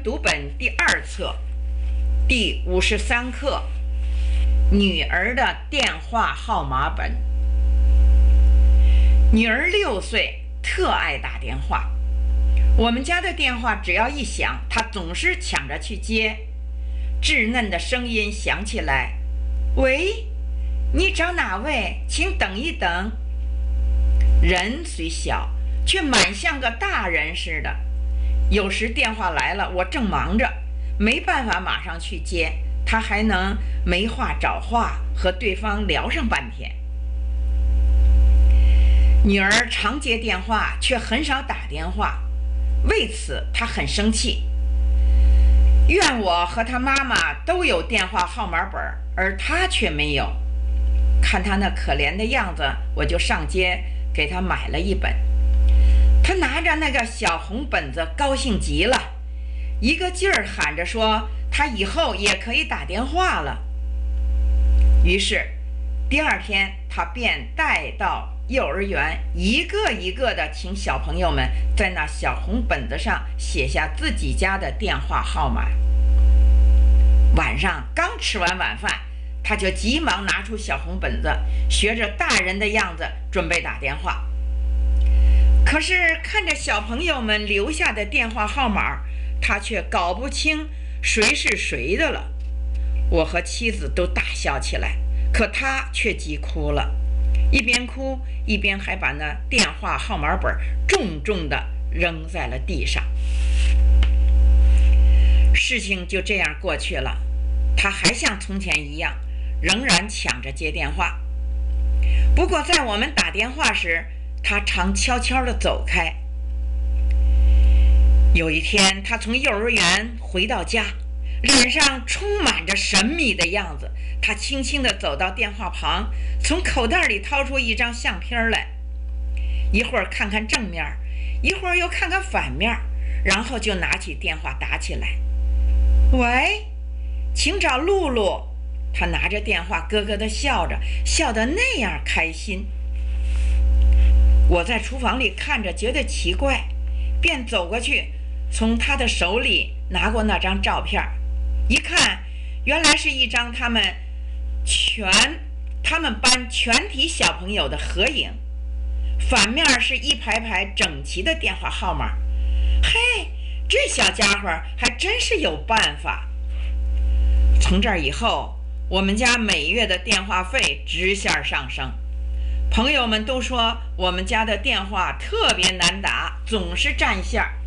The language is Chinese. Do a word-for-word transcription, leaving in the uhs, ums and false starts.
读本第二册第五十三课，女儿的电话号码本。女儿六岁，特爱打电话。我们家的电话只要一响，她总是抢着去接。稚嫩的声音响起来：“喂，你找哪位？请等一等。”人虽小，却满像个大人似的。有时电话来了，我正忙着，没办法马上去接，他还能没话找话和对方聊上半天。女儿常接电话，却很少打电话，为此她很生气，怨我和她妈妈都有电话号码本，而她却没有。看她那可怜的样子，我就上街给她买了一本。她拿着那个小红本子，高兴极了，一个劲儿喊着说她以后也可以打电话了。于是第二天，她便带到幼儿园，一个一个的请小朋友们在那小红本子上写下自己家的电话号码。晚上刚吃完晚饭，她就急忙拿出小红本子，学着大人的样子准备打电话。可是看着小朋友们留下的电话号码，他却搞不清谁是谁的了。我和妻子都大笑起来，可他却急哭了，一边哭一边还把那电话号码本重重地扔在了地上。事情就这样过去了，他还像从前一样，仍然抢着接电话。不过在我们打电话时，他常悄悄地走开。有一天，他从幼儿园回到家，脸上充满着神秘的样子。他轻轻地走到电话旁，从口袋里掏出一张相片来，一会儿看看正面，一会儿又看看反面，然后就拿起电话打起来。喂，请找露露。他拿着电话咯咯地笑着，笑得那样开心。我在厨房里看着，觉得奇怪，便走过去，从他的手里拿过那张照片，一看，原来是一张他们全他们班全体小朋友的合影，反面是一排排整齐的电话号码。嘿，这小家伙还真是有办法。从这儿以后，我们家每月的电话费直线上升。朋友们都说我们家的电话特别难打，总是占线儿。